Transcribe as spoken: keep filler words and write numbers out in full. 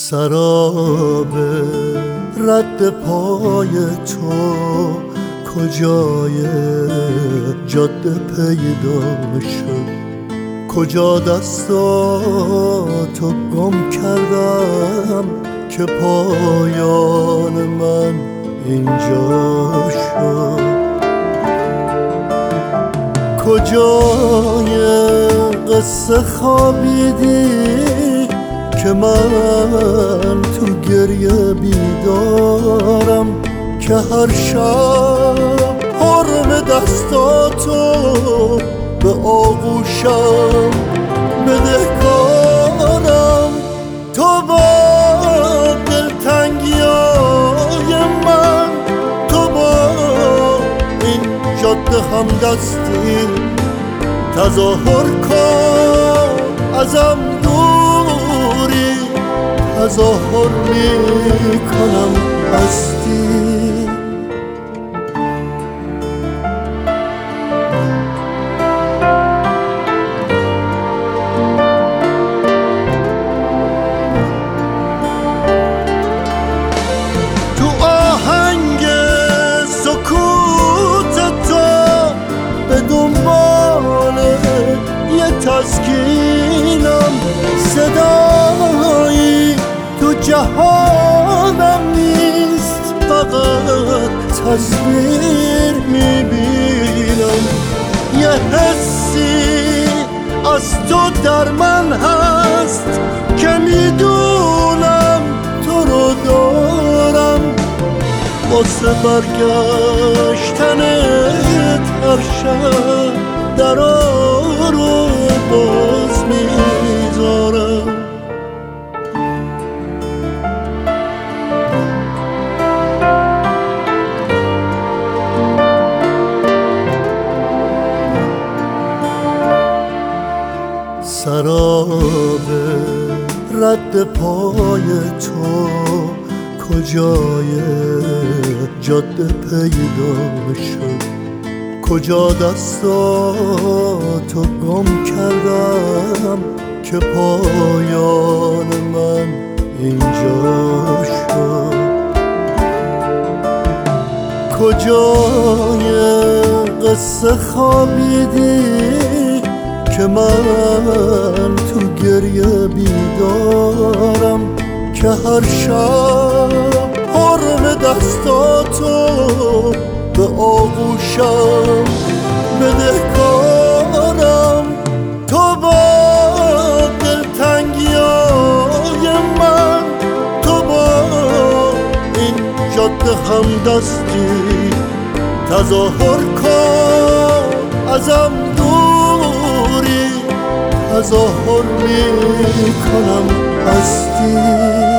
سراب رد پای تو کجای جاده پیدا شد؟ کجا دستاتو گم کردم که پایان من اینجا شد؟ کجای قصه خوابیدی که من تو گریه بیدارم، که هر شب حرم دستاتو به آغوشم بدهکارم. تو با دلتنگیای من، تو با این جاده همدستی تظاهر کن ازم دوری، تظاهر میکنم هستی. تو آهنگ سکوت تو به دنبال یه تسکینم، صدایی تو جهانم نیست، فقط تصویر میبینم. یه حسی از تو در من هست که میدونم تو رو دارم، واسه برگشتنت هر شب درا رو باز میذارم. سراب رد پای تو کجای جاده پیدا شد؟ کجا دستاتو گم کردم که پایان من اینجا شد؟ کجای قصه خوابیدی که من تو گریه بیدارم، که هر شب حرم دستاتو به آغوشم بدهکارم. تو با دلتنگیای من، تو با این جاده همدستی تظاهر کن ازم دوری، تظاهر میکنم هستی.